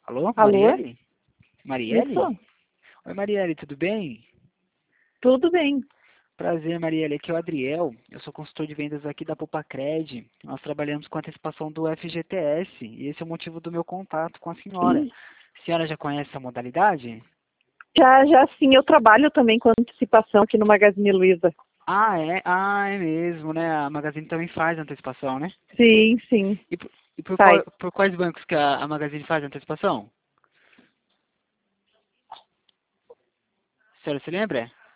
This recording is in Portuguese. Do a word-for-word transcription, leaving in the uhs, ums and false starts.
Alô, Alô? Marielle? Marielle? Isso? Oi, Marielle, tudo bem? Tudo bem. Prazer, Marielle. Aqui é o Adriel. Eu sou consultor de vendas aqui da Popacred. Nós trabalhamos com antecipação do F G T S e esse é o motivo do meu contato com a senhora. A senhora já conhece essa modalidade? Já, já sim, eu trabalho também com antecipação aqui no Magazine Luiza. Ah, é? Ah, é mesmo, né? A Magazine também faz antecipação, né? Sim, sim, E por, e por, faz. qual- por quais bancos que a, a Magazine faz antecipação? A senhora se lembra?